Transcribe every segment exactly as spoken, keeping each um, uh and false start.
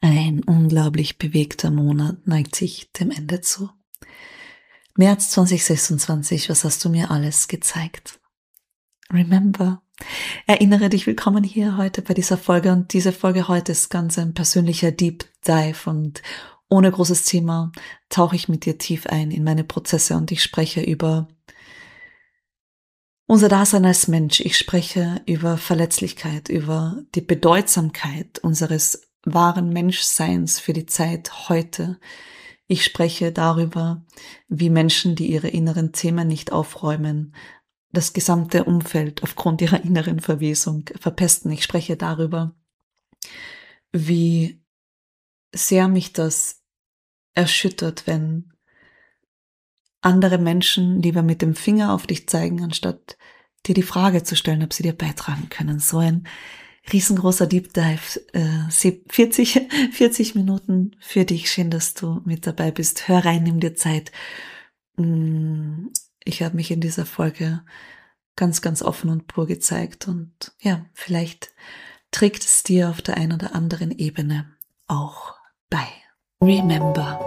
Ein unglaublich bewegter Monat neigt sich dem Ende zu. März zwanzig sechsundzwanzig, was hast du mir alles gezeigt? Remember, erinnere dich, willkommen hier heute bei dieser Folge, und diese Folge heute ist ganz ein persönlicher Deep Dive, und ohne großes Thema tauche ich mit dir tief ein in meine Prozesse und ich spreche über unser Dasein als Mensch. Ich spreche über Verletzlichkeit, über die Bedeutsamkeit unseres wahren Menschseins für die Zeit heute. Ich spreche darüber, wie Menschen, die ihre inneren Themen nicht aufräumen, das gesamte Umfeld aufgrund ihrer inneren Verwesung verpesten. Ich spreche darüber, wie sehr mich das erschüttert, wenn andere Menschen lieber mit dem Finger auf dich zeigen, anstatt dir die Frage zu stellen, ob sie dir beitragen können. So ein riesengroßer Deep Dive, äh, vierzig, vierzig Minuten für dich. Schön, dass du mit dabei bist. Hör rein, nimm dir Zeit. Ich habe mich in dieser Folge ganz, ganz offen und pur gezeigt, und ja, vielleicht trägt es dir auf der einen oder anderen Ebene auch bei. Remember,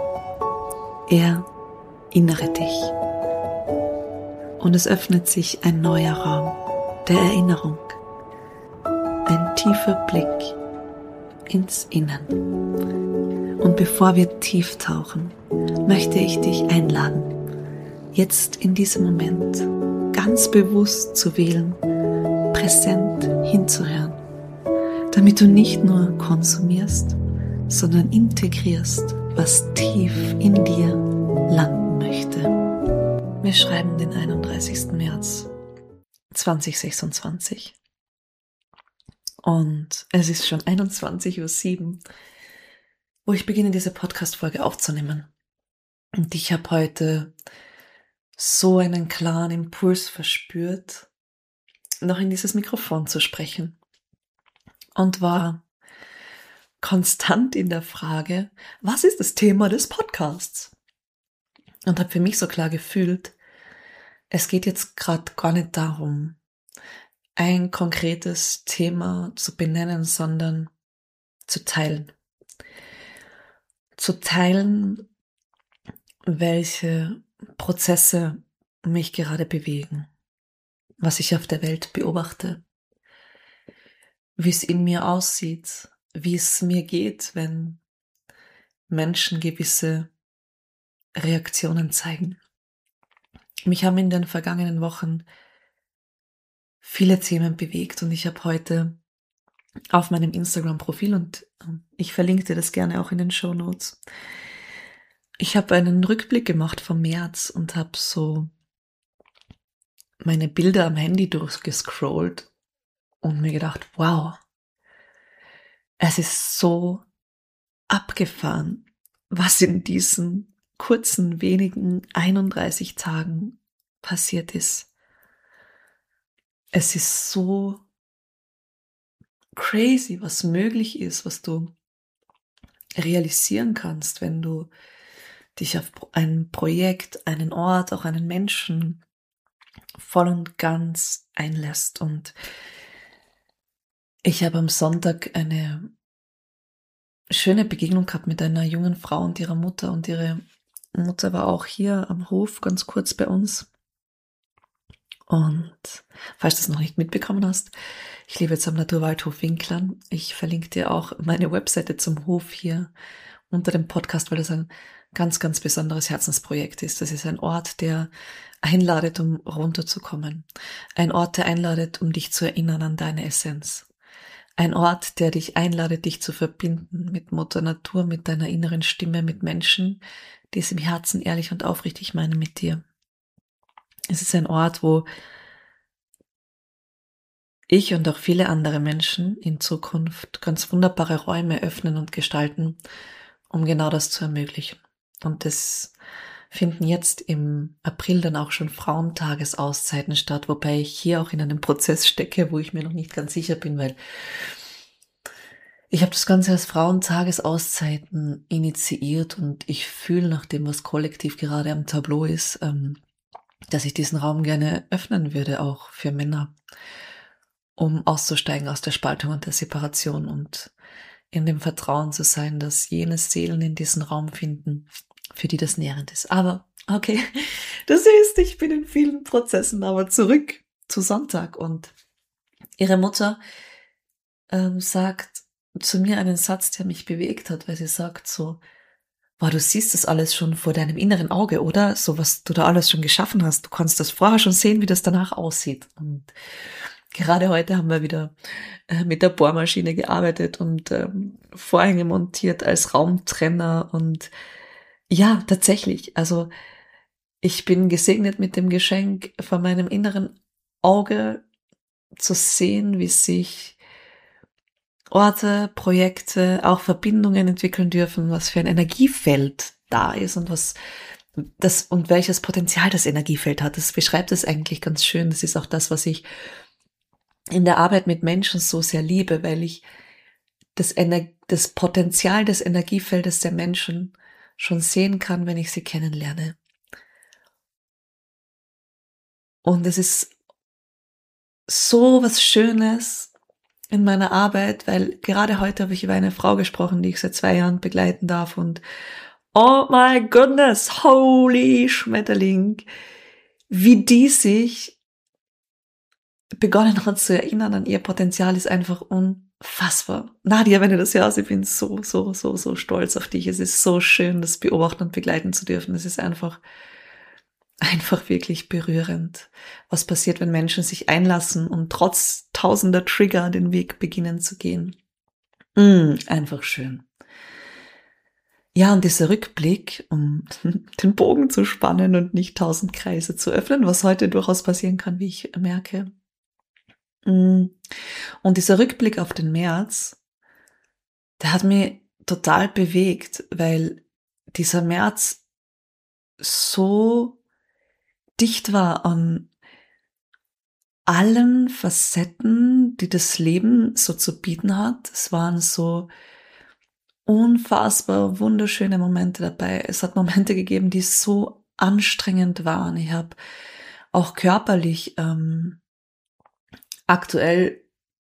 erinnere dich. Und es öffnet sich ein neuer Raum der Erinnerung. Ein tiefer Blick ins Innen. Und bevor wir tief tauchen, möchte ich dich einladen, jetzt in diesem Moment ganz bewusst zu wählen, präsent hinzuhören, damit du nicht nur konsumierst, sondern integrierst, was tief in dir landen möchte. Wir schreiben den einunddreißigsten März zweitausendsechsundzwanzig. Und es ist schon einundzwanzig Uhr sieben, wo ich beginne, diese Podcast-Folge aufzunehmen. Und ich habe heute so einen klaren Impuls verspürt, noch in dieses Mikrofon zu sprechen. Und war konstant in der Frage, was ist das Thema des Podcasts? Und habe für mich so klar gefühlt, es geht jetzt gerade gar nicht darum, ein konkretes Thema zu benennen, sondern zu teilen. Zu teilen, welche Prozesse mich gerade bewegen, was ich auf der Welt beobachte, wie es in mir aussieht, wie es mir geht, wenn Menschen gewisse Reaktionen zeigen. Mich haben in den vergangenen Wochen viele Themen bewegt, und ich habe heute auf meinem Instagram-Profil, und ich verlinke dir das gerne auch in den Shownotes, ich habe einen Rückblick gemacht vom März und habe so meine Bilder am Handy durchgescrollt und mir gedacht, wow, es ist so abgefahren, was in diesen kurzen, wenigen einunddreißig Tagen passiert ist. Es ist so crazy, was möglich ist, was du realisieren kannst, wenn du dich auf ein Projekt, einen Ort, auch einen Menschen voll und ganz einlässt. Und ich habe am Sonntag eine schöne Begegnung gehabt mit einer jungen Frau und ihrer Mutter, und ihre Mutter war auch hier am Hof ganz kurz bei uns. Und falls du es noch nicht mitbekommen hast, ich lebe jetzt am Naturwaldhof Winklern. Ich verlinke dir auch meine Webseite zum Hof hier unter dem Podcast, weil das ein ganz, ganz besonderes Herzensprojekt ist. Das ist ein Ort, der einladet, um runterzukommen. Ein Ort, der einladet, um dich zu erinnern an deine Essenz. Ein Ort, der dich einladet, dich zu verbinden mit Mutter Natur, mit deiner inneren Stimme, mit Menschen, die es im Herzen ehrlich und aufrichtig meinen mit dir. Es ist ein Ort, wo ich und auch viele andere Menschen in Zukunft ganz wunderbare Räume öffnen und gestalten, um genau das zu ermöglichen. Und es finden jetzt im April dann auch schon Frauentagesauszeiten statt, wobei ich hier auch in einem Prozess stecke, wo ich mir noch nicht ganz sicher bin, weil ich habe das Ganze als Frauentagesauszeiten initiiert, und ich fühle nach dem, was kollektiv gerade am Tableau ist, ähm, dass ich diesen Raum gerne öffnen würde, auch für Männer, um auszusteigen aus der Spaltung und der Separation. Und in dem Vertrauen zu sein, dass jene Seelen in diesen Raum finden, für die das nährend ist. Aber okay, du siehst, ich bin in vielen Prozessen, aber zurück zu Sonntag. Und ihre Mutter ähm, sagt zu mir einen Satz, der mich bewegt hat, weil sie sagt so: Boah, du siehst das alles schon vor deinem inneren Auge, oder? So, was du da alles schon geschaffen hast. Du kannst das vorher schon sehen, wie das danach aussieht. Und gerade heute haben wir wieder äh, mit der Bohrmaschine gearbeitet und ähm, Vorhänge montiert als Raumtrenner. Und ja, tatsächlich, also ich bin gesegnet mit dem Geschenk, von meinem inneren Auge zu sehen, wie sich Orte, Projekte, auch Verbindungen entwickeln dürfen, was für ein Energiefeld da ist und was das und welches Potenzial das Energiefeld hat. Das beschreibt es eigentlich ganz schön. Das ist auch das, was ich in der Arbeit mit Menschen so sehr liebe, weil ich das, Ener- das Potenzial des Energiefeldes der Menschen schon sehen kann, wenn ich sie kennenlerne. Und es ist so was Schönes in meiner Arbeit, weil gerade heute habe ich über eine Frau gesprochen, die ich seit zwei Jahren begleiten darf, und oh my goodness, holy Schmetterling, wie die sich begonnen hat zu erinnern an ihr Potenzial, ist einfach unfassbar. Nadia, wenn du das hörst, ich bin so, so, so, so stolz auf dich. Es ist so schön, das beobachten und begleiten zu dürfen. Es ist einfach, einfach wirklich berührend, was passiert, wenn Menschen sich einlassen und trotz tausender Trigger den Weg beginnen zu gehen. Mm, einfach schön. Ja, und dieser Rückblick, um den Bogen zu spannen und nicht tausend Kreise zu öffnen, was heute durchaus passieren kann, wie ich merke. Und dieser Rückblick auf den März, der hat mich total bewegt, weil dieser März so dicht war an allen Facetten, die das Leben so zu bieten hat. Es waren so unfassbar wunderschöne Momente dabei. Es hat Momente gegeben, die so anstrengend waren. Ich habe auch körperlich ähm, aktuell,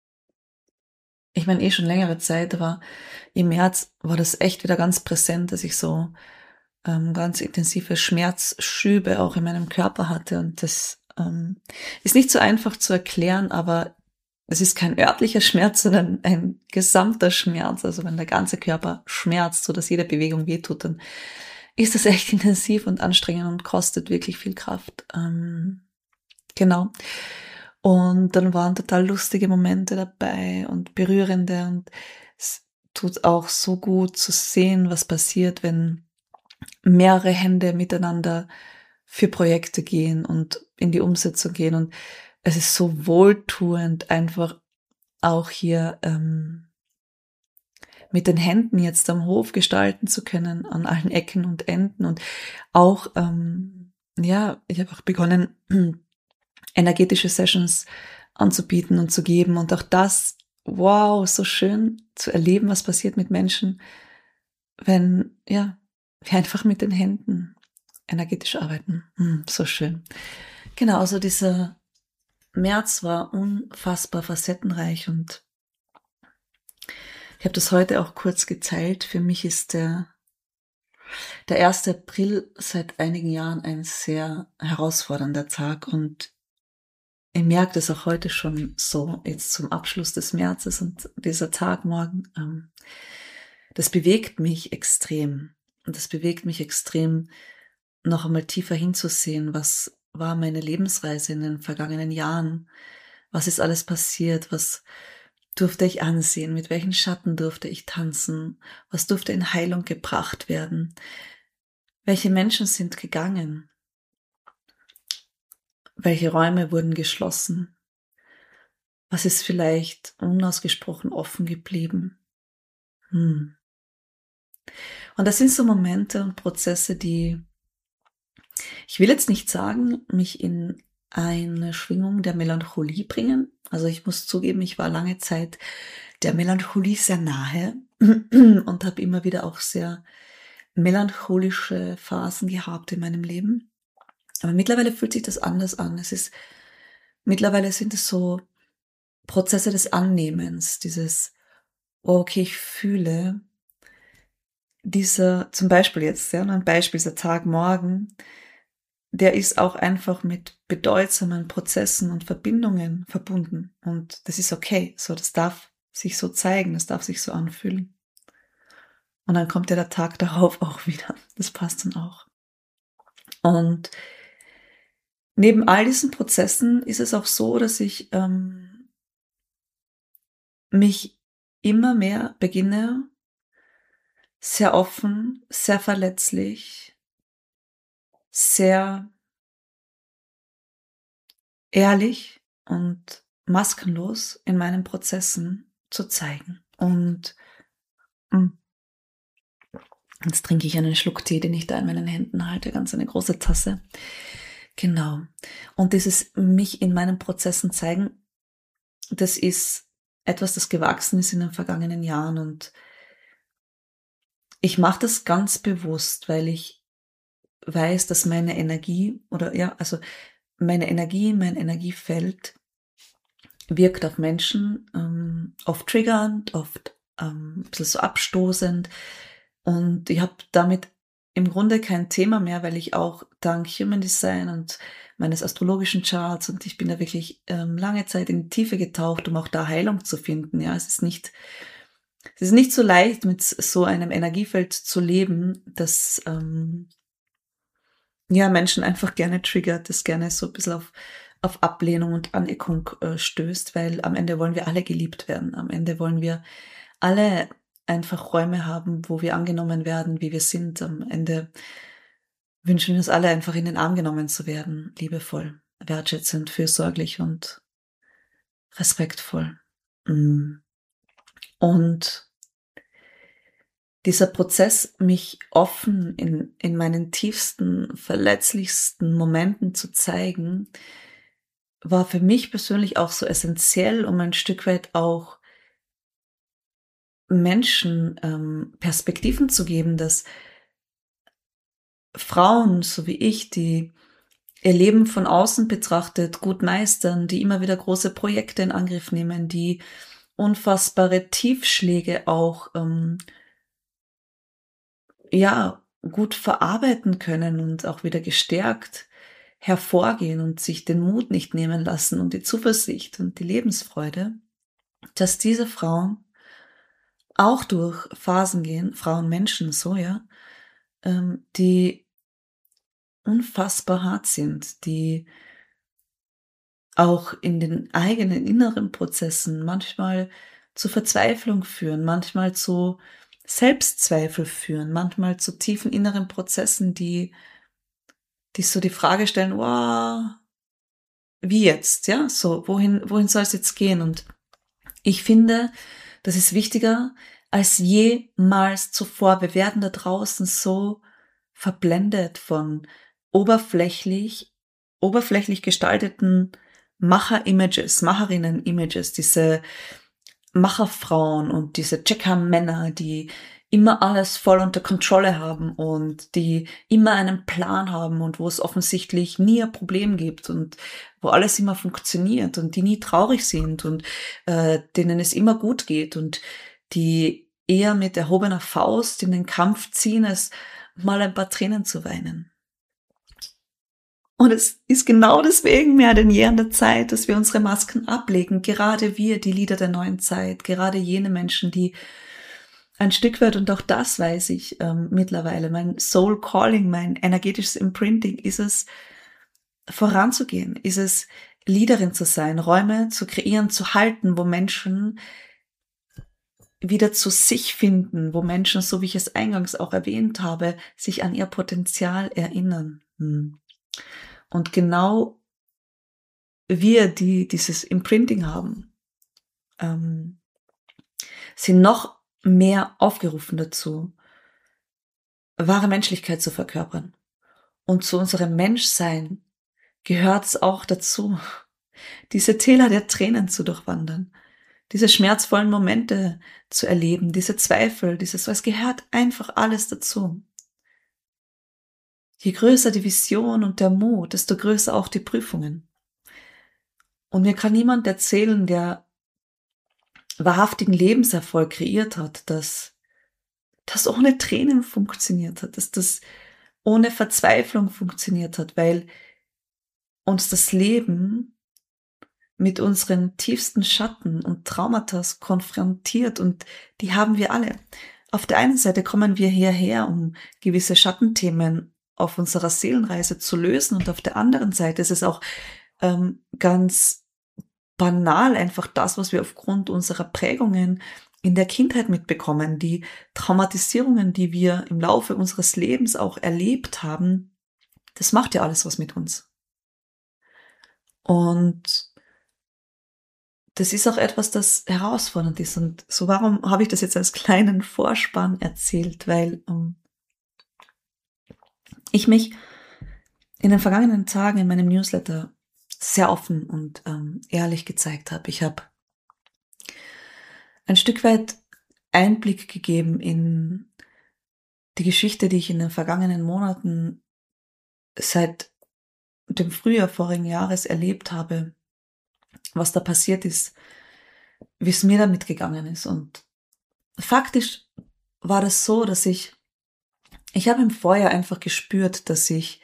ich meine eh schon längere Zeit, aber im März war das echt wieder ganz präsent, dass ich so ähm, ganz intensive Schmerzschübe auch in meinem Körper hatte. Und das ähm, ist nicht so einfach zu erklären, aber es ist kein örtlicher Schmerz, sondern ein gesamter Schmerz. Also wenn der ganze Körper schmerzt, so dass jede Bewegung wehtut, dann ist das echt intensiv und anstrengend und kostet wirklich viel Kraft. Ähm, genau. Und dann waren total lustige Momente dabei und berührende, und es tut auch so gut zu sehen, was passiert, wenn mehrere Hände miteinander für Projekte gehen und in die Umsetzung gehen. Und es ist so wohltuend, einfach auch hier ähm, mit den Händen jetzt am Hof gestalten zu können, an allen Ecken und Enden. Und auch, ähm, ja, ich habe auch begonnen, energetische Sessions anzubieten und zu geben. Und auch das, wow, so schön zu erleben, was passiert mit Menschen, wenn, ja, wir einfach mit den Händen energetisch arbeiten. Hm, so schön. Genau, also dieser März war unfassbar facettenreich, und ich habe das heute auch kurz geteilt. Für mich ist der, der erste April seit einigen Jahren ein sehr herausfordernder Tag, und ich merke das auch heute schon so, jetzt zum Abschluss des Märzes, und dieser Tag morgen, ähm, das bewegt mich extrem. Und das bewegt mich extrem, noch einmal tiefer hinzusehen, was war meine Lebensreise in den vergangenen Jahren, was ist alles passiert, was durfte ich ansehen, mit welchen Schatten durfte ich tanzen, was durfte in Heilung gebracht werden, welche Menschen sind gegangen, welche Räume wurden geschlossen, was ist vielleicht unausgesprochen offen geblieben. Hm. Und das sind so Momente und Prozesse, die, ich will jetzt nicht sagen, mich in eine Schwingung der Melancholie bringen. Also ich muss zugeben, ich war lange Zeit der Melancholie sehr nahe und habe immer wieder auch sehr melancholische Phasen gehabt in meinem Leben. Aber mittlerweile fühlt sich das anders an. Es ist, mittlerweile sind es so Prozesse des Annehmens, dieses, okay, ich fühle dieser, zum Beispiel jetzt, ja, ein Beispiel, dieser Tag morgen, der ist auch einfach mit bedeutsamen Prozessen und Verbindungen verbunden. Und das ist okay. So, das darf sich so zeigen, das darf sich so anfühlen. Und dann kommt ja der Tag darauf auch wieder. Das passt dann auch. Und neben all diesen Prozessen ist es auch so, dass ich ähm, mich immer mehr beginne, sehr offen, sehr verletzlich, sehr ehrlich und maskenlos in meinen Prozessen zu zeigen. Und mh, jetzt trinke ich einen Schluck Tee, den ich da in meinen Händen halte, ganz eine große Tasse. Genau. Und dieses mich in meinen Prozessen zeigen, das ist etwas, das gewachsen ist in den vergangenen Jahren. Und ich mache das ganz bewusst, weil ich weiß, dass meine Energie oder ja, also meine Energie, mein Energiefeld wirkt auf Menschen, ähm, oft triggernd, oft ähm, ein bisschen so abstoßend. Und ich habe damit im Grunde kein Thema mehr, weil ich auch dank Human Design und meines astrologischen Charts, und ich bin da wirklich ähm, lange Zeit in die Tiefe getaucht, um auch da Heilung zu finden. Ja, es ist nicht, es ist nicht so leicht, mit so einem Energiefeld zu leben, das ähm, ja Menschen einfach gerne triggert, das gerne so ein bisschen auf auf Ablehnung und Aneckung äh, stößt, weil am Ende wollen wir alle geliebt werden. Am Ende wollen wir alle einfach Räume haben, wo wir angenommen werden, wie wir sind. Am Ende wünschen wir uns alle einfach in den Arm genommen zu werden, liebevoll, wertschätzend, fürsorglich und respektvoll. Mm. Und dieser Prozess, mich offen in, in meinen tiefsten, verletzlichsten Momenten zu zeigen, war für mich persönlich auch so essentiell, um ein Stück weit auch Menschen ähm, Perspektiven zu geben, dass Frauen, so wie ich, die ihr Leben von außen betrachtet gut meistern, die immer wieder große Projekte in Angriff nehmen, die unfassbare Tiefschläge auch ähm, ja gut verarbeiten können und auch wieder gestärkt hervorgehen und sich den Mut nicht nehmen lassen und die Zuversicht und die Lebensfreude, dass diese Frauen auch durch Phasen gehen, Frauen, Menschen, so ja, ähm, die unfassbar hart sind, die auch in den eigenen inneren Prozessen manchmal zu Verzweiflung führen, manchmal zu Selbstzweifel führen, manchmal zu tiefen inneren Prozessen, die, die so die Frage stellen, wow, wie jetzt, ja, so, wohin, wohin soll es jetzt gehen? Und ich finde, das ist wichtiger als jemals zuvor. Wir werden da draußen so verblendet von oberflächlich, oberflächlich gestalteten Macher-Images, Macherinnen-Images, diese Macherfrauen und diese Checker-Männer, die immer alles voll unter Kontrolle haben und die immer einen Plan haben und wo es offensichtlich nie ein Problem gibt und wo alles immer funktioniert und die nie traurig sind und äh, denen es immer gut geht und die eher mit erhobener Faust in den Kampf ziehen, als mal ein paar Tränen zu weinen. Und es ist genau deswegen mehr denn je an der Zeit, dass wir unsere Masken ablegen. Gerade wir, die Lieder der neuen Zeit, gerade jene Menschen, die ein Stück weit, und auch das weiß ich ähm, mittlerweile, mein Soul Calling, mein energetisches Imprinting, ist es, voranzugehen, ist es, Leaderin zu sein, Räume zu kreieren, zu halten, wo Menschen wieder zu sich finden, wo Menschen, so wie ich es eingangs auch erwähnt habe, sich an ihr Potenzial erinnern. Hm. Und genau wir, die dieses Imprinting haben, ähm, sind noch mehr aufgerufen dazu, wahre Menschlichkeit zu verkörpern. Und zu unserem Menschsein gehört es auch dazu, diese Täler der Tränen zu durchwandern, diese schmerzvollen Momente zu erleben, diese Zweifel, dieses, so, es gehört einfach alles dazu. Je größer die Vision und der Mut, desto größer auch die Prüfungen. Und mir kann niemand erzählen, der wahrhaftigen Lebenserfolg kreiert hat, dass das ohne Tränen funktioniert hat, dass das ohne Verzweiflung funktioniert hat, weil uns das Leben mit unseren tiefsten Schatten und Traumata konfrontiert, und die haben wir alle. Auf der einen Seite kommen wir hierher, um gewisse Schattenthemen auf unserer Seelenreise zu lösen, und auf der anderen Seite ist es auch ähm, ganz banal einfach das, was wir aufgrund unserer Prägungen in der Kindheit mitbekommen, die Traumatisierungen, die wir im Laufe unseres Lebens auch erlebt haben. Das macht ja alles was mit uns. Und das ist auch etwas, das herausfordernd ist. Und so, warum habe ich das jetzt als kleinen Vorspann erzählt? Weil ähm, ich mich in den vergangenen Tagen in meinem Newsletter sehr offen und ähm, ehrlich gezeigt habe. Ich habe ein Stück weit Einblick gegeben in die Geschichte, die ich in den vergangenen Monaten seit dem Frühjahr vorigen Jahres erlebt habe, was da passiert ist, wie es mir damit gegangen ist. Und faktisch war das so, dass ich, ich habe im Vorjahr einfach gespürt, dass ich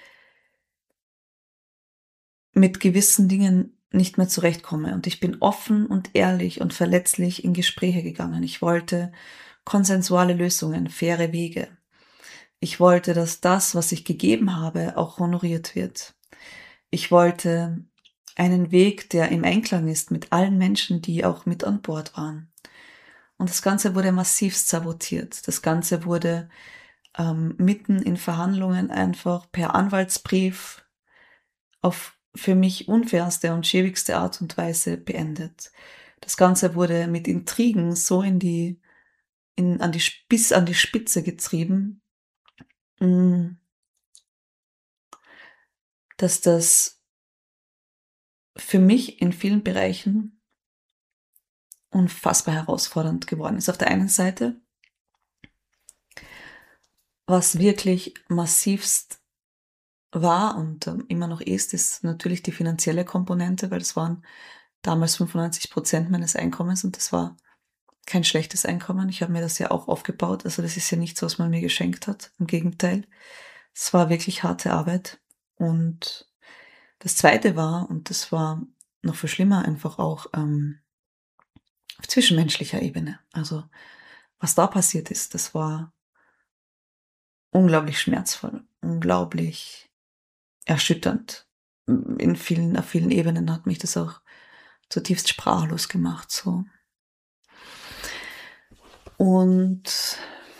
mit gewissen Dingen nicht mehr zurechtkomme. Und ich bin offen und ehrlich und verletzlich in Gespräche gegangen. Ich wollte konsensuale Lösungen, faire Wege. Ich wollte, dass das, was ich gegeben habe, auch honoriert wird. Ich wollte einen Weg, der im Einklang ist mit allen Menschen, die auch mit an Bord waren. Und das Ganze wurde massivst sabotiert. Das Ganze wurde ähm, mitten in Verhandlungen einfach per Anwaltsbrief auf für mich unfairste und schäbigste Art und Weise beendet. Das Ganze wurde mit Intrigen so in die, in, an die, bis an die Spitze getrieben, dass das für mich in vielen Bereichen unfassbar herausfordernd geworden ist. Auf der einen Seite, was wirklich massivst war und ähm, immer noch ist, ist natürlich die finanzielle Komponente, weil das waren damals fünfundneunzig Prozent meines Einkommens, und das war kein schlechtes Einkommen. Ich habe mir das ja auch aufgebaut. Also das ist ja nichts, was man mir geschenkt hat. Im Gegenteil. Es war wirklich harte Arbeit. Und das Zweite war, und das war noch viel schlimmer, einfach auch ähm, auf zwischenmenschlicher Ebene. Also was da passiert ist, das war unglaublich schmerzvoll, unglaublich erschütternd. In vielen, auf vielen Ebenen hat mich das auch zutiefst sprachlos gemacht, so. Und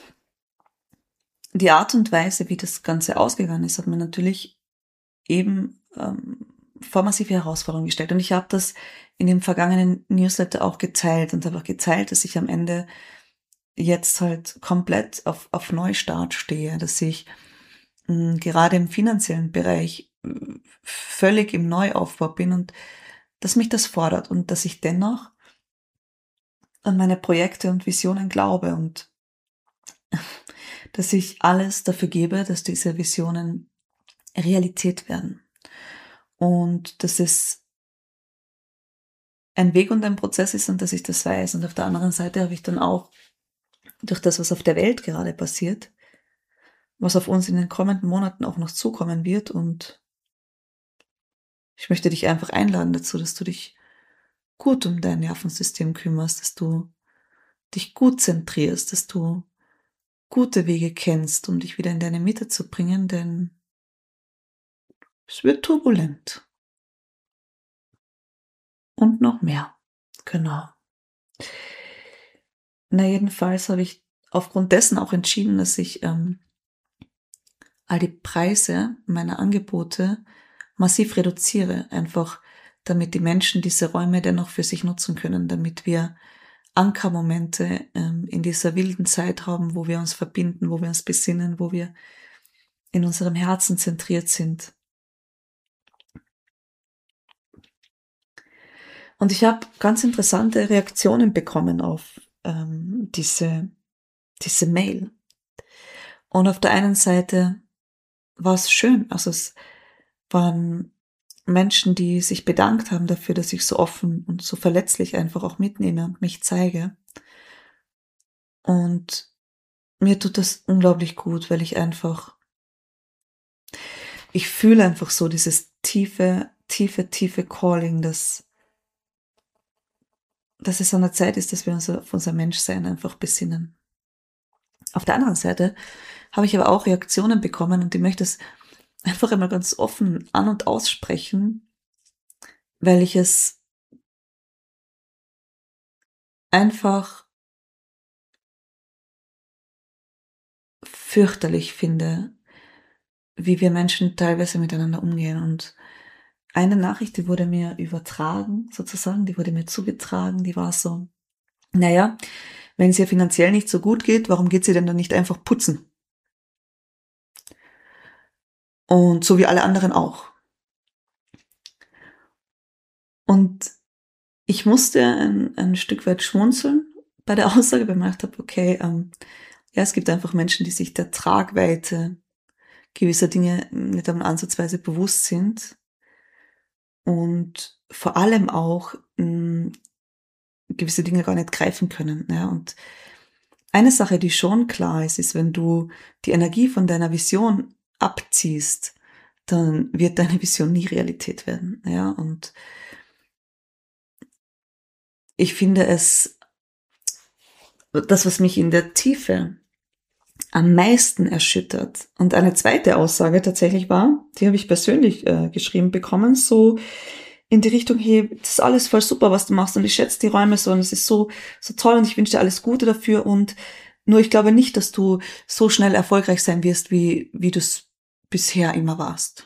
die Art und Weise, wie das Ganze ausgegangen ist, hat mir natürlich eben ähm, vor massive Herausforderungen gestellt. Und ich habe das in dem vergangenen Newsletter auch geteilt und habe auch geteilt, dass ich am Ende jetzt halt komplett auf, auf Neustart stehe, dass ich mh, gerade im finanziellen Bereich mh, völlig im Neuaufbau bin und dass mich das fordert und dass ich dennoch an meine Projekte und Visionen glaube und dass ich alles dafür gebe, dass diese Visionen Realität werden. Und dass es ein Weg und ein Prozess ist und dass ich das weiß. Und auf der anderen Seite habe ich dann auch durch das, was auf der Welt gerade passiert, was auf uns in den kommenden Monaten auch noch zukommen wird. Und ich möchte dich einfach einladen dazu, dass du dich gut um dein Nervensystem kümmerst, dass du dich gut zentrierst, dass du gute Wege kennst, um dich wieder in deine Mitte zu bringen, denn es wird turbulent. Und noch mehr. Genau. Na, jedenfalls habe ich aufgrund dessen auch entschieden, dass ich ähm, all die Preise meiner Angebote massiv reduziere, einfach damit die Menschen diese Räume dennoch für sich nutzen können, damit wir Ankermomente ähm, in dieser wilden Zeit haben, wo wir uns verbinden, wo wir uns besinnen, wo wir in unserem Herzen zentriert sind. Und ich habe ganz interessante Reaktionen bekommen auf ähm, diese, diese Mail. Und auf der einen Seite war es schön, also es waren Menschen, die sich bedankt haben dafür, dass ich so offen und so verletzlich einfach auch mitnehme und mich zeige. Und mir tut das unglaublich gut, weil ich einfach, ich fühle einfach so dieses tiefe, tiefe, tiefe Calling, dass, dass es an der Zeit ist, dass wir uns auf unser Menschsein einfach besinnen. Auf der anderen Seite habe ich aber auch Reaktionen bekommen und ich möchte es einfach einmal ganz offen an- und aussprechen, weil ich es einfach fürchterlich finde, wie wir Menschen teilweise miteinander umgehen. Und eine Nachricht, die wurde mir übertragen, sozusagen, die wurde mir zugetragen, die war so, naja, wenn es ihr finanziell nicht so gut geht, warum geht sie denn dann nicht einfach putzen? Und so wie alle anderen auch. Und ich musste ein, ein Stück weit schmunzeln bei der Aussage, weil ich gedacht habe, okay, ähm, ja, es gibt einfach Menschen, die sich der Tragweite gewisser Dinge nicht einmal ansatzweise bewusst sind und vor allem auch mh, gewisse Dinge gar nicht greifen können. Ja. Und eine Sache, die schon klar ist, ist, wenn du die Energie von deiner Vision abziehst, dann wird deine Vision nie Realität werden. Ja. Und ich finde es, das, was mich in der Tiefe am meisten erschüttert. Und eine zweite Aussage tatsächlich war, die habe ich persönlich äh, geschrieben bekommen, so in die Richtung, hey, das ist alles voll super, was du machst und ich schätze die Räume so und es ist so, so toll und ich wünsche dir alles Gute dafür und nur ich glaube nicht, dass du so schnell erfolgreich sein wirst, wie, wie du es bisher immer warst.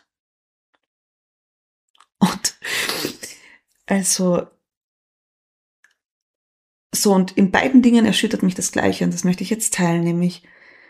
Und also, so und in beiden Dingen erschüttert mich das Gleiche und das möchte ich jetzt teilen, nämlich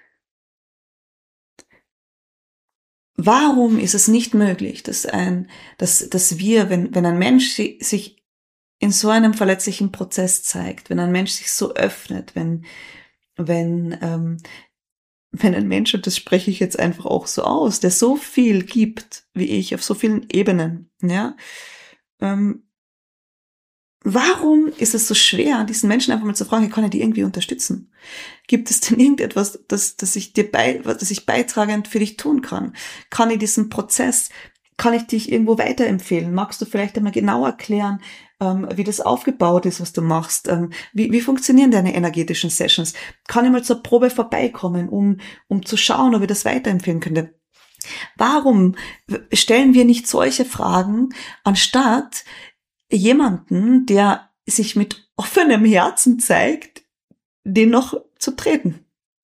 warum ist es nicht möglich, dass ein, dass, dass wir, wenn, wenn ein Mensch sich in so einem verletzlichen Prozess zeigt, wenn ein Mensch sich so öffnet, wenn, wenn, ähm, wenn ein Mensch, und das spreche ich jetzt einfach auch so aus, der so viel gibt, wie ich, auf so vielen Ebenen, ja, ähm, warum ist es so schwer, diesen Menschen einfach mal zu fragen, kann ich die irgendwie unterstützen? Gibt es denn irgendetwas, das, das ich dir bei, das ich beitragend für dich tun kann? Kann ich diesen Prozess, kann ich dich irgendwo weiterempfehlen? Magst du vielleicht einmal genau erklären, ähm, wie das aufgebaut ist, was du machst? Ähm, wie, wie funktionieren deine energetischen Sessions? Kann ich mal zur Probe vorbeikommen, um, um zu schauen, ob ich das weiterempfehlen könnte? Warum stellen wir nicht solche Fragen, anstatt jemanden, der sich mit offenem Herzen zeigt, den noch zu treten?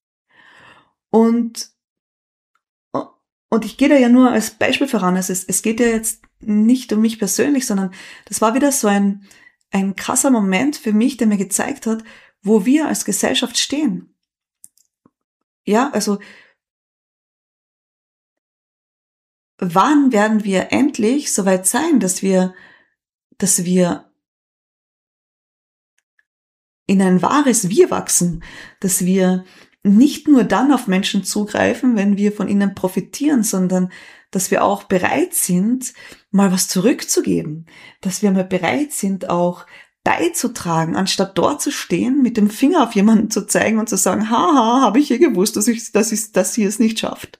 Und, und ich gehe da ja nur als Beispiel voran. Also es, es geht ja jetzt nicht um mich persönlich, sondern das war wieder so ein, ein krasser Moment für mich, der mir gezeigt hat, wo wir als Gesellschaft stehen. Ja, also wann werden wir endlich soweit sein, dass wir, dass wir in ein wahres Wir wachsen, dass wir nicht nur dann auf Menschen zugreifen, wenn wir von ihnen profitieren, sondern dass wir auch bereit sind, mal was zurückzugeben, dass wir mal bereit sind, auch beizutragen, anstatt dort zu stehen, mit dem Finger auf jemanden zu zeigen und zu sagen, haha, habe ich hier gewusst, dass ich, dass ich, dass sie es nicht schafft.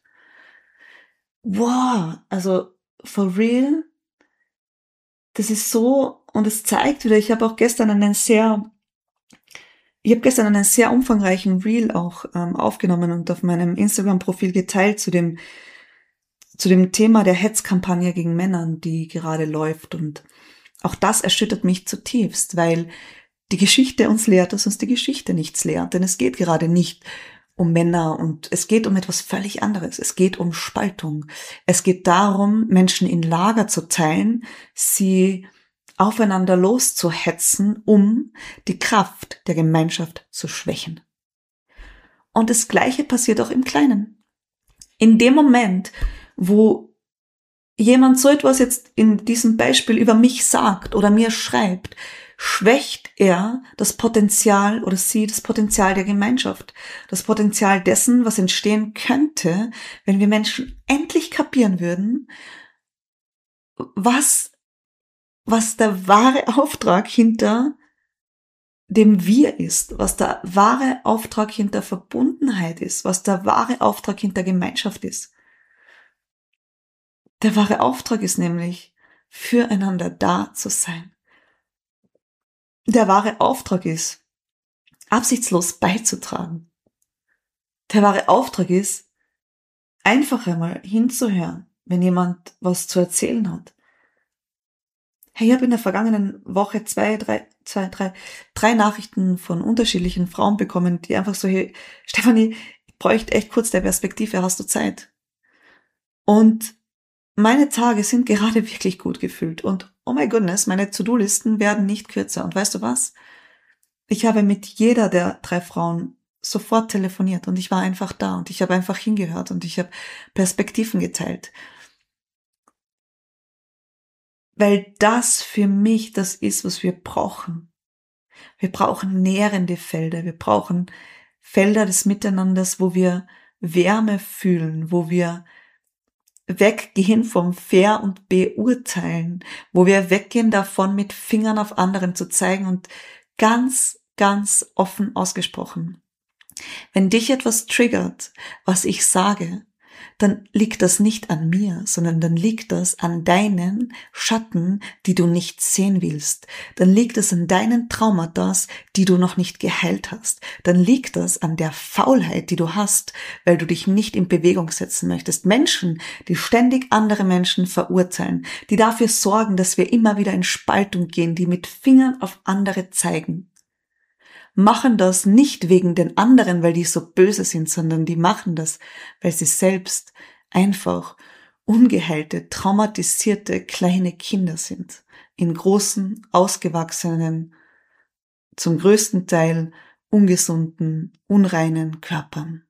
Wow, also for real, das ist so, und es zeigt wieder, ich habe auch gestern einen sehr Ich habe gestern einen sehr umfangreichen Reel auch ähm, aufgenommen und auf meinem Instagram-Profil geteilt zu dem zu dem Thema der Hetzkampagne gegen Männern, die gerade läuft. Und auch das erschüttert mich zutiefst, weil die Geschichte uns lehrt, dass uns die Geschichte nichts lehrt. Denn es geht gerade nicht um Männer und es geht um etwas völlig anderes. Es geht um Spaltung. Es geht darum, Menschen in Lager zu teilen, sie aufeinander loszuhetzen, um die Kraft der Gemeinschaft zu schwächen. Und das Gleiche passiert auch im Kleinen. In dem Moment, wo jemand so etwas jetzt in diesem Beispiel über mich sagt oder mir schreibt, schwächt er das Potenzial oder sie das Potenzial der Gemeinschaft, das Potenzial dessen, was entstehen könnte, wenn wir Menschen endlich kapieren würden, was, was der wahre Auftrag hinter dem Wir ist, was der wahre Auftrag hinter Verbundenheit ist, was der wahre Auftrag hinter Gemeinschaft ist. Der wahre Auftrag ist nämlich, füreinander da zu sein. Der wahre Auftrag ist, absichtslos beizutragen. Der wahre Auftrag ist, einfach einmal hinzuhören, wenn jemand was zu erzählen hat. Hey, ich habe in der vergangenen Woche zwei, drei, zwei, drei, drei Nachrichten von unterschiedlichen Frauen bekommen, die einfach so, hey, Stefanie, ich bräuchte echt kurz der Perspektive, hast du Zeit? Und meine Tage sind gerade wirklich gut gefüllt und oh my goodness, meine To-Do-Listen werden nicht kürzer. Und weißt du was? Ich habe mit jeder der drei Frauen sofort telefoniert und ich war einfach da und ich habe einfach hingehört und ich habe Perspektiven geteilt. Weil das für mich das ist, was wir brauchen. Wir brauchen nährende Felder, wir brauchen Felder des Miteinanders, wo wir Wärme fühlen, wo wir weggehen vom Fair und Beurteilen, wo wir weggehen davon, mit Fingern auf anderen zu zeigen und ganz, ganz offen ausgesprochen. Wenn dich etwas triggert, was ich sage, dann liegt das nicht an mir, sondern dann liegt das an deinen Schatten, die du nicht sehen willst. Dann liegt es an deinen Traumata, die du noch nicht geheilt hast. Dann liegt das an der Faulheit, die du hast, weil du dich nicht in Bewegung setzen möchtest. Menschen, die ständig andere Menschen verurteilen, die dafür sorgen, dass wir immer wieder in Spaltung gehen, die mit Fingern auf andere zeigen, machen das nicht wegen den anderen, weil die so böse sind, sondern die machen das, weil sie selbst einfach ungeheilte, traumatisierte kleine Kinder sind. In großen, ausgewachsenen, zum größten Teil ungesunden, unreinen Körpern.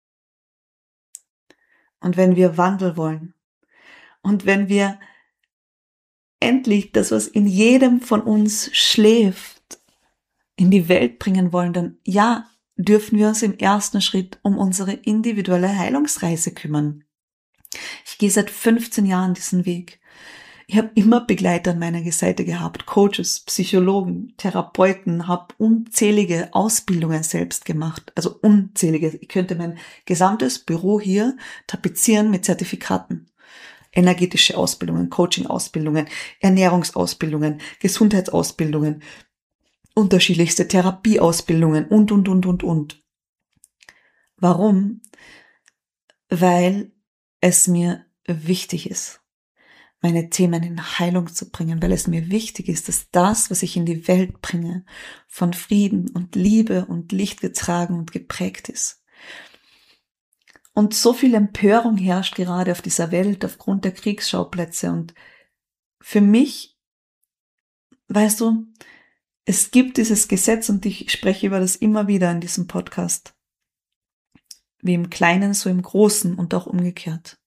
Und wenn wir Wandel wollen und wenn wir endlich das, was in jedem von uns schläft, in die Welt bringen wollen, dann ja, dürfen wir uns im ersten Schritt um unsere individuelle Heilungsreise kümmern. Ich gehe seit fünfzehn Jahren diesen Weg. Ich habe immer Begleiter an meiner Seite gehabt, Coaches, Psychologen, Therapeuten, habe unzählige Ausbildungen selbst gemacht, also unzählige. Ich könnte mein gesamtes Büro hier tapezieren mit Zertifikaten. Energetische Ausbildungen, Coaching-Ausbildungen, Ernährungsausbildungen, Gesundheitsausbildungen, unterschiedlichste Therapieausbildungen und, und, und, und, und. Warum? Weil es mir wichtig ist, meine Themen in Heilung zu bringen, weil es mir wichtig ist, dass das, was ich in die Welt bringe, von Frieden und Liebe und Licht getragen und geprägt ist. Und so viel Empörung herrscht gerade auf dieser Welt aufgrund der Kriegsschauplätze und für mich, weißt du, es gibt dieses Gesetz und ich spreche über das immer wieder in diesem Podcast. Wie im Kleinen, so im Großen und auch umgekehrt.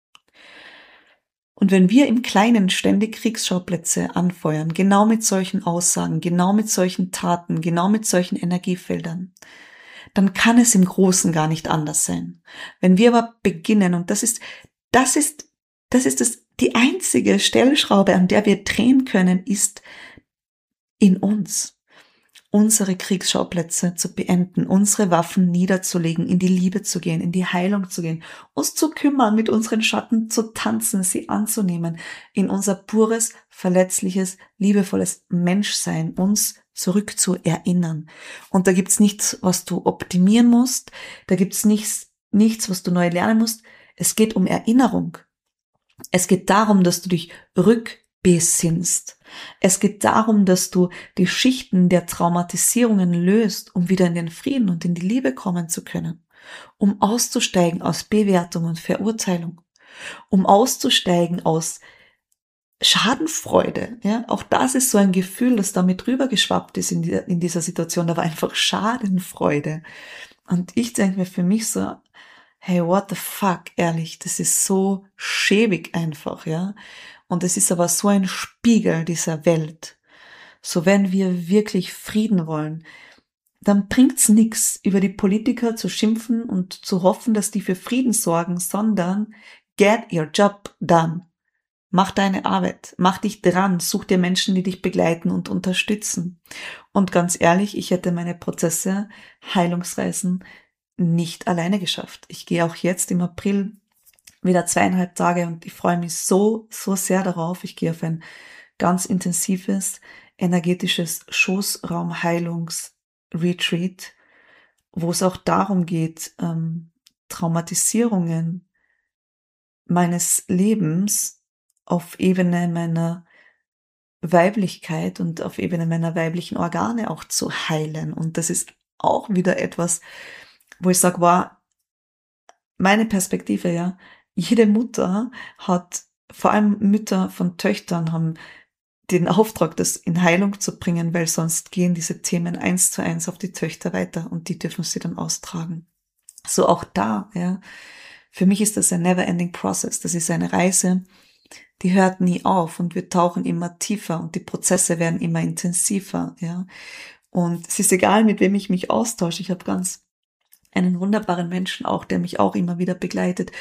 Und wenn wir im Kleinen ständig Kriegsschauplätze anfeuern, genau mit solchen Aussagen, genau mit solchen Taten, genau mit solchen Energiefeldern, dann kann es im Großen gar nicht anders sein. Wenn wir aber beginnen, und das ist, das ist, das ist das, die einzige Stellschraube, an der wir drehen können, ist in uns, unsere Kriegsschauplätze zu beenden, unsere Waffen niederzulegen, in die Liebe zu gehen, in die Heilung zu gehen, uns zu kümmern, mit unseren Schatten zu tanzen, sie anzunehmen, in unser pures, verletzliches, liebevolles Menschsein uns zurück zu erinnern. Und da gibt's nichts, was du optimieren musst, da gibt's nichts, nichts, was du neu lernen musst. Es geht um Erinnerung. Es geht darum, dass du dich rückbesinnst. Es geht darum, dass du die Schichten der Traumatisierungen löst, um wieder in den Frieden und in die Liebe kommen zu können, um auszusteigen aus Bewertung und Verurteilung, um auszusteigen aus Schadenfreude. Ja, auch das ist so ein Gefühl, das damit rübergeschwappt ist in, die, in dieser Situation. Da war einfach Schadenfreude. Und ich denke mir für mich so, hey, what the fuck, ehrlich, das ist so schäbig einfach, ja. Und es ist aber so ein Spiegel dieser Welt. So, wenn wir wirklich Frieden wollen, dann bringt's nichts, über die Politiker zu schimpfen und zu hoffen, dass die für Frieden sorgen, sondern get your job done. Mach deine Arbeit, mach dich dran, such dir Menschen, die dich begleiten und unterstützen. Und ganz ehrlich, ich hätte meine Prozesse, Heilungsreisen nicht alleine geschafft. Ich gehe auch jetzt im April wieder zweieinhalb Tage und ich freue mich so, so sehr darauf. Ich gehe auf ein ganz intensives, energetisches Schoßraumheilungs-Retreat, wo es auch darum geht, ähm, Traumatisierungen meines Lebens auf Ebene meiner Weiblichkeit und auf Ebene meiner weiblichen Organe auch zu heilen. Und das ist auch wieder etwas, wo ich sage, wow, meine Perspektive, ja, jede Mutter hat, vor allem Mütter von Töchtern haben den Auftrag, das in Heilung zu bringen, weil sonst gehen diese Themen eins zu eins auf die Töchter weiter und die dürfen sie dann austragen. So auch da, ja. Für mich ist das ein never-ending process. Das ist eine Reise, die hört nie auf und wir tauchen immer tiefer und die Prozesse werden immer intensiver, ja. Und es ist egal, mit wem ich mich austausche. Ich habe ganz einen wunderbaren Menschen auch, der mich auch immer wieder begleitet.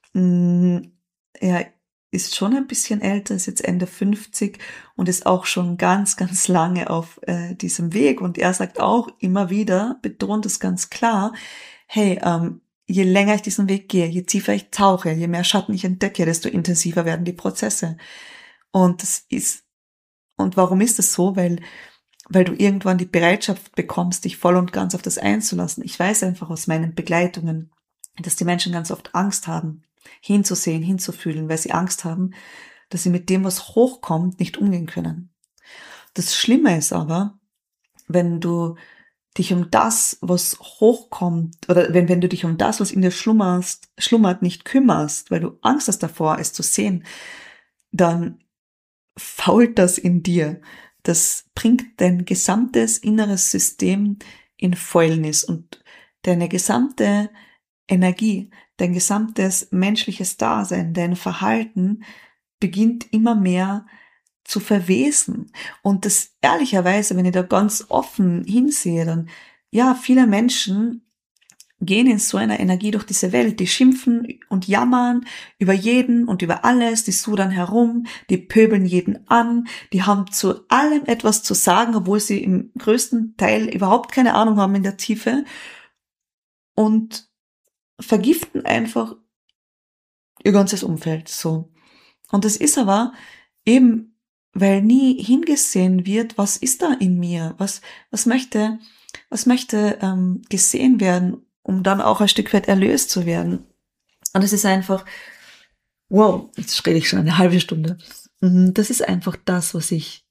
Er ist schon ein bisschen älter, ist jetzt Ende fünfzig und ist auch schon ganz, ganz lange auf äh, diesem Weg. Und er sagt auch immer wieder, betont es ganz klar, hey, ähm, je länger ich diesen Weg gehe, je tiefer ich tauche, je mehr Schatten ich entdecke, desto intensiver werden die Prozesse. Und das ist, und warum ist das so? Weil, weil du irgendwann die Bereitschaft bekommst, dich voll und ganz auf das einzulassen. Ich weiß einfach aus meinen Begleitungen, dass die Menschen ganz oft Angst haben, hinzusehen, hinzufühlen, weil sie Angst haben, dass sie mit dem, was hochkommt, nicht umgehen können. Das Schlimme ist aber, wenn du dich um das, was hochkommt, oder wenn, wenn du dich um das, was in dir schlummerst, schlummert, nicht kümmerst, weil du Angst hast davor, es zu sehen, dann fault das in dir. Das bringt dein gesamtes inneres System in Fäulnis und deine gesamte Energie, dein gesamtes menschliches Dasein, dein Verhalten beginnt immer mehr zu verwesen. Und das ehrlicherweise, wenn ich da ganz offen hinsehe, dann, ja, viele Menschen gehen in so einer Energie durch diese Welt. Die schimpfen und jammern über jeden und über alles, die sudern herum, die pöbeln jeden an, die haben zu allem etwas zu sagen, obwohl sie im größten Teil überhaupt keine Ahnung haben in der Tiefe und vergiften einfach ihr ganzes Umfeld, so. Und das ist aber eben, weil nie hingesehen wird, was ist da in mir, was, was möchte, was möchte ähm, gesehen werden, um dann auch ein Stück weit erlöst zu werden. Und es ist einfach, wow, jetzt rede ich schon eine halbe Stunde. Das ist einfach das, was ich,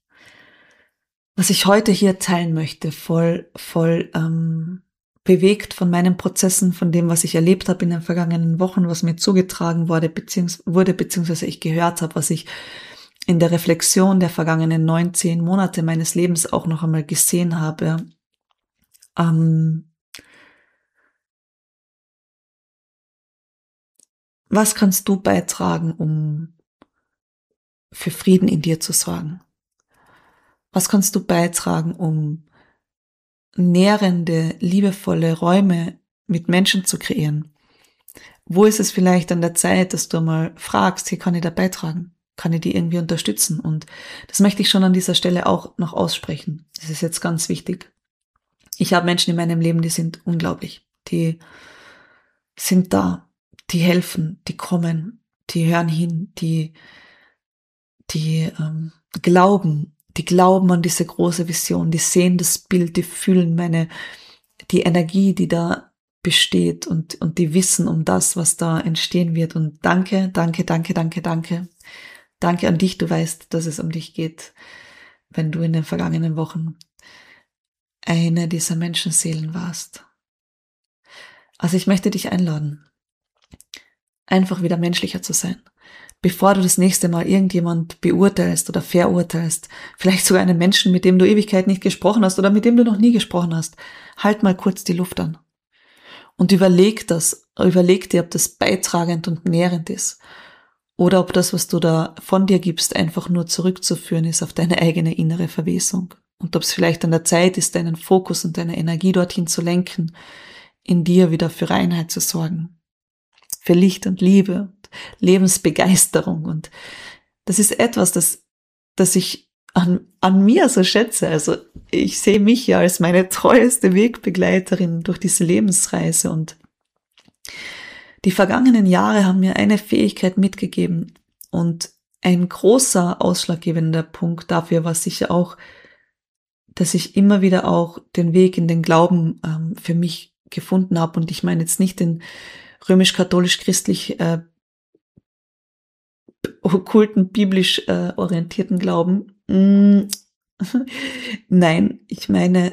was ich heute hier teilen möchte, voll, voll ähm, bewegt von meinen Prozessen, von dem, was ich erlebt habe in den vergangenen Wochen, was mir zugetragen wurde, beziehungs- wurde, beziehungsweise ich gehört habe, was ich in der Reflexion der vergangenen neunzehn Monate meines Lebens auch noch einmal gesehen habe. Ähm, was kannst du beitragen, um für Frieden in dir zu sorgen? Was kannst du beitragen, um nährende, liebevolle Räume mit Menschen zu kreieren? Wo ist es vielleicht an der Zeit, dass du mal fragst, hier kann ich da beitragen? Kann ich die irgendwie unterstützen? Und das möchte ich schon an dieser Stelle auch noch aussprechen. Das ist jetzt ganz wichtig. Ich habe Menschen in meinem Leben, die sind unglaublich. Die sind da, die helfen, die kommen, die hören hin, die, die ähm, glauben, die glauben an diese große Vision, die sehen das Bild, die fühlen meine, die Energie, die da besteht und, und die wissen um das, was da entstehen wird. Und danke, danke, danke, danke, danke. Danke an dich, du weißt, dass es um dich geht, wenn du in den vergangenen Wochen eine dieser Menschenseelen warst. Also ich möchte dich einladen, einfach wieder menschlicher zu sein. Bevor du das nächste Mal irgendjemand beurteilst oder verurteilst, vielleicht sogar einen Menschen, mit dem du Ewigkeit nicht gesprochen hast oder mit dem du noch nie gesprochen hast, halt mal kurz die Luft an. Und überleg das, überleg dir, ob das beitragend und nährend ist. Oder ob das, was du da von dir gibst, einfach nur zurückzuführen ist auf deine eigene innere Verwesung. Und ob es vielleicht an der Zeit ist, deinen Fokus und deine Energie dorthin zu lenken, in dir wieder für Reinheit zu sorgen. Für Licht und Liebe und Lebensbegeisterung und das ist etwas, das, das ich an, an mir so schätze. Also ich sehe mich ja als meine treueste Wegbegleiterin durch diese Lebensreise, und die vergangenen Jahre haben mir eine Fähigkeit mitgegeben, und ein großer ausschlaggebender Punkt dafür war sicher auch, dass ich immer wieder auch den Weg in den Glauben ähm, für mich gefunden habe. Und ich meine jetzt nicht den römisch-katholisch-christlich äh, okkulten, biblisch äh, orientierten Glauben. Mm. Nein, ich meine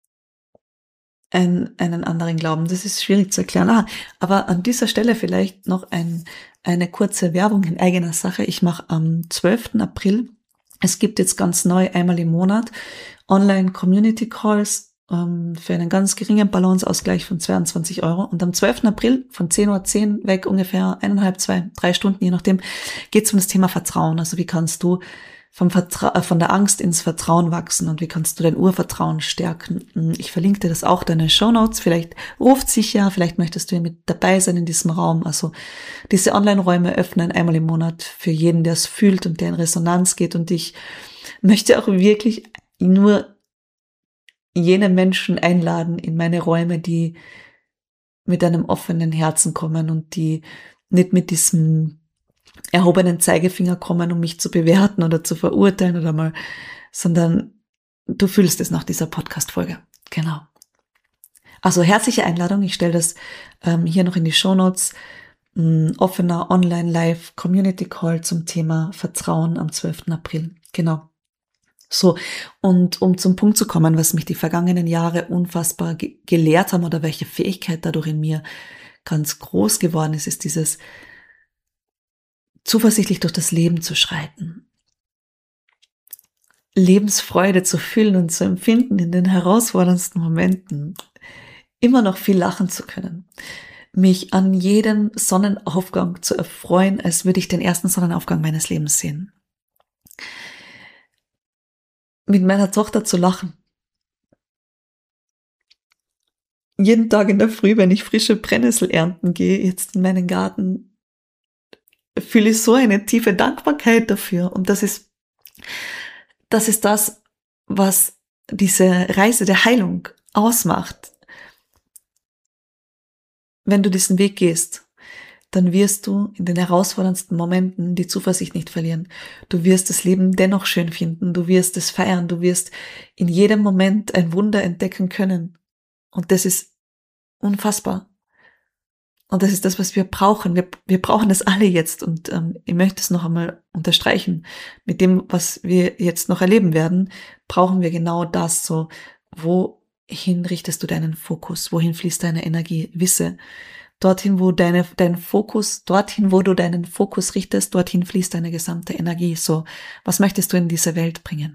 ein, einen anderen Glauben. Das ist schwierig zu erklären. Ah, aber an dieser Stelle vielleicht noch ein, eine kurze Werbung in eigener Sache. Ich mache am zwölften April, es gibt jetzt ganz neu einmal im Monat Online-Community-Calls ähm, für einen ganz geringen Balanceausgleich von zweiundzwanzig Euro. Und am zwölften April von zehn Uhr zehn weg, ungefähr eineinhalb, zwei, drei Stunden, je nachdem, geht es um das Thema Vertrauen. Also wie kannst du vom Vertra- äh, von der Angst ins Vertrauen wachsen, und wie kannst du dein Urvertrauen stärken. Ich verlinke dir das auch, deine Shownotes. Vielleicht ruft sich ja, vielleicht möchtest du ja mit dabei sein in diesem Raum. Also diese Online-Räume öffnen einmal im Monat für jeden, der es fühlt und der in Resonanz geht. Und ich möchte auch wirklich nur jene Menschen einladen in meine Räume, die mit einem offenen Herzen kommen und die nicht mit diesem erhobenen Zeigefinger kommen, um mich zu bewerten oder zu verurteilen oder mal, sondern du fühlst es nach dieser Podcast-Folge. Genau. Also herzliche Einladung. Ich stelle das ähm, hier noch in die Shownotes. Ein offener Online-Live-Community-Call zum Thema Vertrauen am zwölften April. Genau. So, und um zum Punkt zu kommen, was mich die vergangenen Jahre unfassbar ge- gelehrt haben oder welche Fähigkeit dadurch in mir ganz groß geworden ist, ist dieses zuversichtlich durch das Leben zu schreiten, Lebensfreude zu fühlen und zu empfinden in den herausforderndsten Momenten, immer noch viel lachen zu können, mich an jedem Sonnenaufgang zu erfreuen, als würde ich den ersten Sonnenaufgang meines Lebens sehen, mit meiner Tochter zu lachen, jeden Tag in der Früh, wenn ich frische Brennnessel ernten gehe, jetzt in meinen Garten, fühle ich so eine tiefe Dankbarkeit dafür. Und das ist, das ist das, was diese Reise der Heilung ausmacht. Wenn du diesen Weg gehst, dann wirst du in den herausforderndsten Momenten die Zuversicht nicht verlieren. Du wirst das Leben dennoch schön finden. Du wirst es feiern. Du wirst in jedem Moment ein Wunder entdecken können. Und das ist unfassbar. Und das ist das, was wir brauchen. Wir, wir brauchen das alle jetzt. Und ähm, ich möchte es noch einmal unterstreichen. Mit dem, was wir jetzt noch erleben werden, brauchen wir genau das. So, wohin richtest du deinen Fokus? Wohin fließt deine Energie? Wisse, dorthin, wo deine, dein Fokus, dorthin, wo du deinen Fokus richtest, dorthin fließt deine gesamte Energie. So, was möchtest du in diese Welt bringen?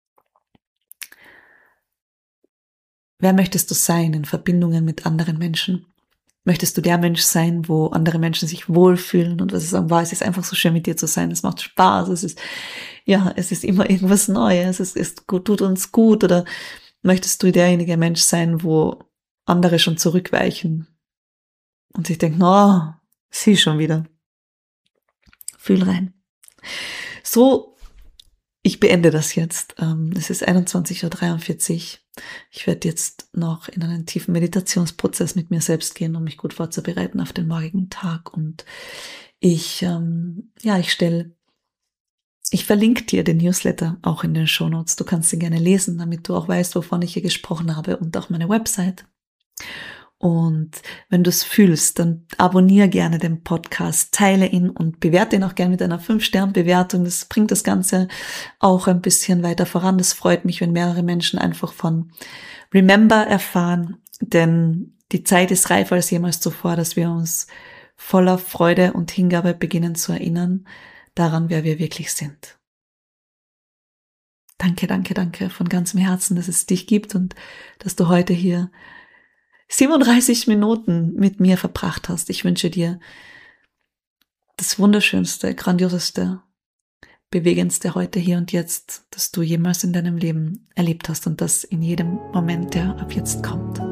Wer möchtest du sein in Verbindungen mit anderen Menschen? Möchtest du der Mensch sein, wo andere Menschen sich wohlfühlen und was sie sagen, wow, es ist einfach so schön mit dir zu sein, es macht Spaß, es ist, ja, es ist immer irgendwas Neues, es ist gut, tut uns gut, oder möchtest du derjenige Mensch sein, wo andere schon zurückweichen und sich denken, oh, sie schon wieder. Fühl rein. So, ich beende das jetzt. Es ist einundzwanzig Uhr dreiundvierzig. Ich werde jetzt noch in einen tiefen Meditationsprozess mit mir selbst gehen, um mich gut vorzubereiten auf den morgigen Tag. Und ich, ähm, ja, ich stelle, ich verlinke dir den Newsletter auch in den Shownotes. Du kannst ihn gerne lesen, damit du auch weißt, wovon ich hier gesprochen habe, und auch meine Website. Und wenn du es fühlst, dann abonniere gerne den Podcast, teile ihn und bewerte ihn auch gerne mit einer fünf Sterne Bewertung. Das bringt das Ganze auch ein bisschen weiter voran. Das freut mich, wenn mehrere Menschen einfach von Remember erfahren, denn die Zeit ist reifer als jemals zuvor, dass wir uns voller Freude und Hingabe beginnen zu erinnern daran, wer wir wirklich sind. Danke, danke, danke von ganzem Herzen, dass es dich gibt und dass du heute hier siebenunddreißig Minuten mit mir verbracht hast. Ich wünsche dir das Wunderschönste, Grandioseste, Bewegendste heute, hier und jetzt, das du jemals in deinem Leben erlebt hast, und das in jedem Moment, der ab jetzt kommt.